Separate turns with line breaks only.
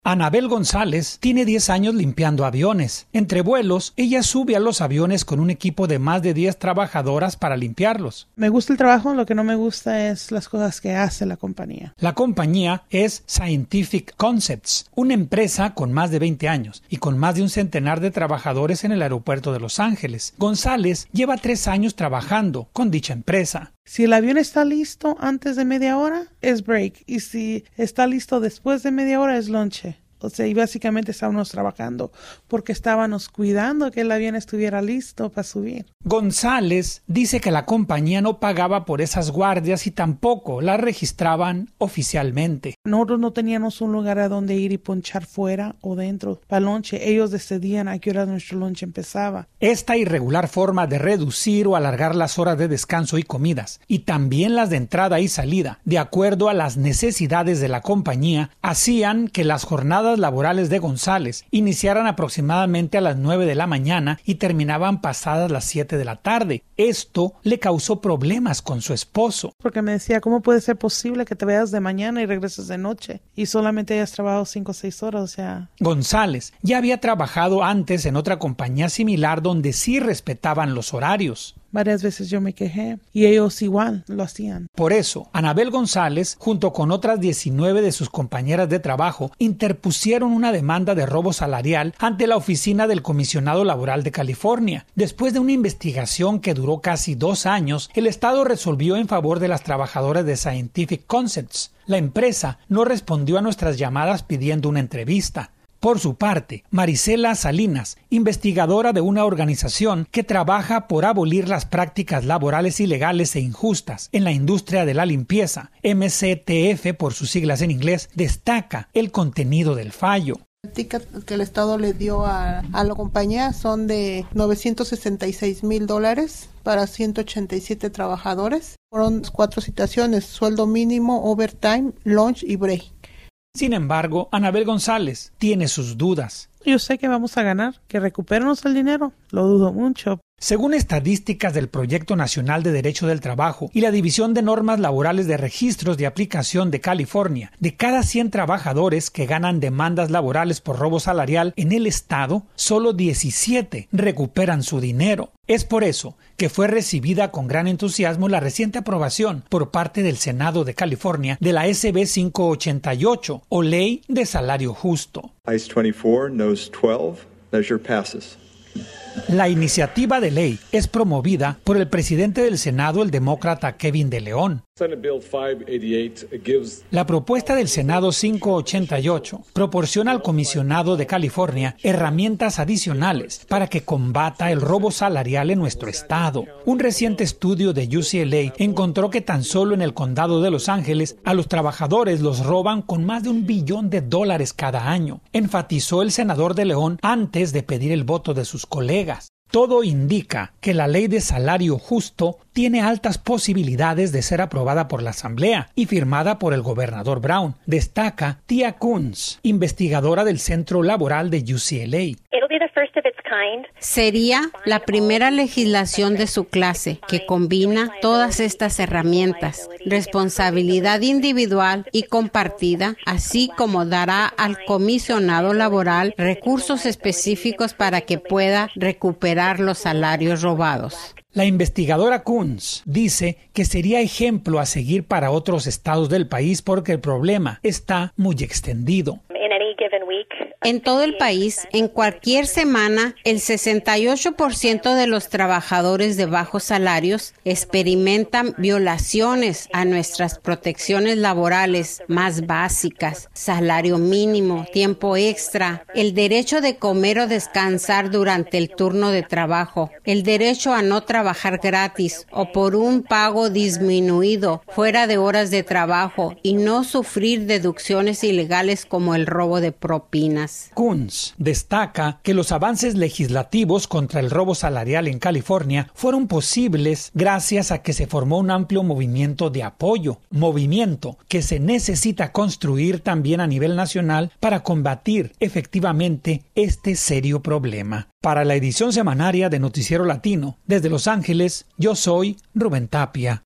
Anabel González tiene 10 años limpiando aviones. Entre vuelos, ella sube a los aviones con un equipo de más de 10 trabajadoras para limpiarlos.
Me gusta el trabajo, lo que no me gusta es las cosas que hace la compañía.
La compañía es Scientific Concepts, una empresa con más de 20 años y con más de un centenar de trabajadores en el aeropuerto de Los Ángeles. González lleva 3 años trabajando con dicha empresa.
Si el avión está listo antes de media hora, es break. Y si está listo después de media hora, es lonche. O sea, y básicamente estábamos trabajando porque estábamos cuidando que el avión estuviera listo para subir.
González dice que la compañía no pagaba por esas guardias y tampoco las registraban oficialmente.
Nosotros no teníamos un lugar a donde ir y ponchar fuera o dentro para lonche. Ellos decidían a qué hora nuestro lonche empezaba.
Esta irregular forma de reducir o alargar las horas de descanso y comidas, y también las de entrada y salida, de acuerdo a las necesidades de la compañía, hacían que las jornadas laborales de González iniciaran aproximadamente a las 9 de la mañana y terminaban pasadas las 7 de la tarde. Esto le causó problemas con su esposo.
Porque me decía, ¿cómo puede ser posible que te veas de mañana y regreses de noche? Y solamente hayas trabajado 5 o 6 horas, o sea...
González ya había trabajado antes en otra compañía similar donde sí respetaban los horarios.
Varias veces yo me quejé y ellos igual lo hacían.
Por eso, Anabel González, junto con otras 19 de sus compañeras de trabajo, interpusieron una demanda de robo salarial ante la oficina del Comisionado Laboral de California. Después de una investigación que duró casi 2 años, el Estado resolvió en favor de las trabajadoras de Scientific Concepts. La empresa no respondió a nuestras llamadas pidiendo una entrevista. Por su parte, Marisela Salinas, investigadora de una organización que trabaja por abolir las prácticas laborales ilegales e injustas en la industria de la limpieza, MCTF por sus siglas en inglés, destaca el contenido del fallo.
El ticket que el Estado le dio a la compañía son de $966,000 para 187 trabajadores. Fueron 4 citaciones: sueldo mínimo, overtime, lunch y break.
Sin embargo, Anabel González tiene sus dudas.
Yo sé que vamos a ganar, que recuperemos el dinero, lo dudo mucho.
Según estadísticas del Proyecto Nacional de Derecho del Trabajo y la División de Normas Laborales de Registros de Aplicación de California, de cada 100 trabajadores que ganan demandas laborales por robo salarial en el estado, solo 17 recuperan su dinero. Es por eso que fue recibida con gran entusiasmo la reciente aprobación por parte del Senado de California de la SB 588 o Ley de Salario Justo.
Ice 24, Nose 12, measure passes.
La iniciativa de ley es promovida por el presidente del Senado, el demócrata Kevin De León. La propuesta del Senado 588 proporciona al comisionado de California herramientas adicionales para que combata el robo salarial en nuestro estado. Un reciente estudio de UCLA encontró que tan solo en el condado de Los Ángeles a los trabajadores los roban con más de $1 billón cada año, enfatizó el senador De León antes de pedir el voto de sus colegas. Todo indica que la ley de salario justo tiene altas posibilidades de ser aprobada por la Asamblea y firmada por el gobernador Brown, destaca Tia Kunz, investigadora del Centro Laboral de UCLA.
Sería la primera legislación de su clase que combina todas estas herramientas, responsabilidad individual y compartida, así como dará al comisionado laboral recursos específicos para que pueda recuperar los salarios robados.
La investigadora Kunz dice que sería ejemplo a seguir para otros estados del país porque el problema está muy extendido.
En todo el país, en cualquier semana, el 68% de los trabajadores de bajos salarios experimentan violaciones a nuestras protecciones laborales más básicas: salario mínimo, tiempo extra, el derecho de comer o descansar durante el turno de trabajo, el derecho a no trabajar gratis o por un pago disminuido fuera de horas de trabajo y no sufrir deducciones ilegales como el robo de propinas.
Kunz destaca que los avances legislativos contra el robo salarial en California fueron posibles gracias a que se formó un amplio movimiento de apoyo, movimiento que se necesita construir también a nivel nacional para combatir efectivamente este serio problema. Para la edición semanaria de Noticiero Latino, desde Los Ángeles, yo soy Rubén Tapia.